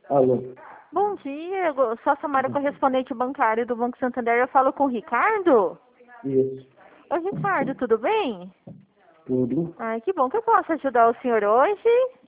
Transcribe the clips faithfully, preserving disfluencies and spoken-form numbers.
Alô? Bom dia, eu sou a Samara, correspondente bancário do Banco Santander. Eu falo com o Ricardo? Isso. Oi, Ricardo, tudo bem? Tudo. Ai, que bom que eu posso ajudar o senhor hoje.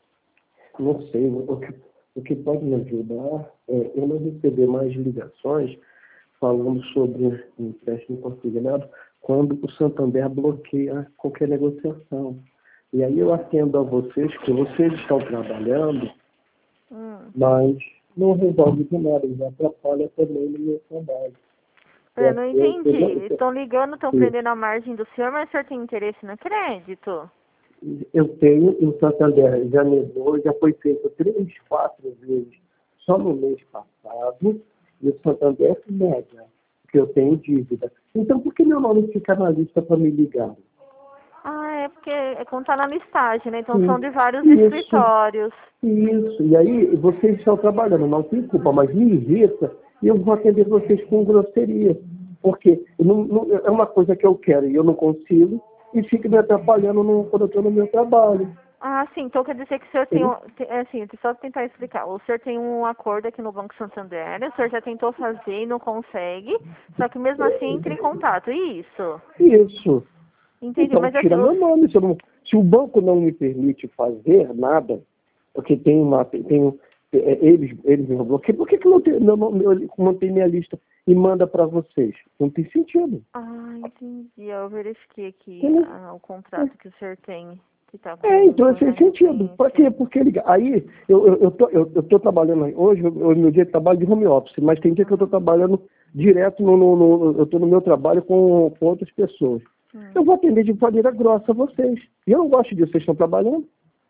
Não sei, o que, o que pode me ajudar é eu não receber mais ligações falando sobre empréstimo consignado quando o Santander bloqueia qualquer negociação. E aí eu atendo a vocês que vocês estão trabalhando, Hum. mas não resolve de nada, eles atrapalham também no meu trabalho. Eu não Eu, eu, eu, entendi. Estão ligando, estão eu, prendendo a margem do senhor, mas o senhor tem interesse no crédito? Eu tenho em Santander, já negou, já foi feito três, quatro vezes só no mês passado, e o Santander nega que eu tenho dívida. Então, por que meu nome fica na lista para me ligar? Ah, é porque é como tá na listagem, né? Então Sim. são de vários Isso, escritórios. isso. E aí, vocês estão trabalhando, não tem culpa, mas me irrita e eu vou atender vocês com grosseria. Porque não, não, é uma coisa que eu quero e eu não consigo, e fica me atrapalhando no, quando eu estou no meu trabalho. Ah, sim. Então quer dizer que o senhor tem, um, tem é assim, deixa eu só tentar explicar. O senhor tem um acordo aqui no Banco Santander, o senhor já tentou fazer e não consegue, só que mesmo assim entra em contato, isso? Isso. Entendi, Então, mas assim, tira meu os- nome. Se, eu não- se o banco não me permite fazer nada, porque tem uma. Tem, tem, é, eles, eles me bloqueiam, por que, que não, tem, não, não, não tem minha lista e manda para vocês? Não tem sentido. Ah, entendi. Eu verifiquei aqui Entendeu? ah, o contrato que o senhor tem, que tá É, com, então é com sem sentido. Para quê? inadimplência. Porque liga. Aí, eu, eu, eu, tô, eu, eu tô trabalhando aí. Hoje, o meu dia de trabalho de home office, mas tem dia que eu estou Uhum. trabalhando direto, no, no, no- eu estou no meu trabalho com, com outras pessoas. Hum. Eu vou atender de maneira grossa vocês. E eu não gosto disso, vocês estão trabalhando.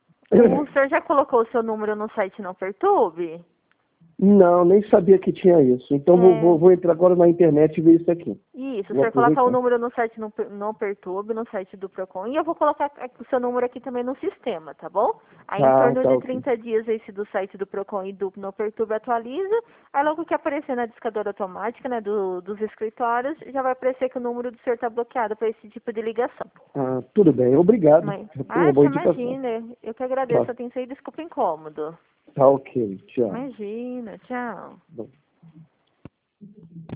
O senhor já colocou o seu número no site Não Perturbe? Não, nem sabia que tinha isso. Então vou, É, vou, vou entrar agora na internet e ver isso aqui. isso, o Vou senhor coloca o aproveitar. número no site Não, Per- Não Perturbe, no site do Procon, e eu vou colocar aqui o seu número aqui também no sistema, tá bom? Aí em Tá, torno tá de ok. trinta dias esse do site do Procon e do Não Perturbe atualiza, aí logo que aparecer na discadora automática, né, do, dos escritórios, já vai aparecer que o número do senhor está bloqueado para esse tipo de ligação. Ah, tudo bem, obrigado. Mas, Foi uma ah, boa você indicação. imagina, eu que Tá, agradeço a atenção e desculpa o incômodo. tá ok, tchau. Imagina, tchau. Bom.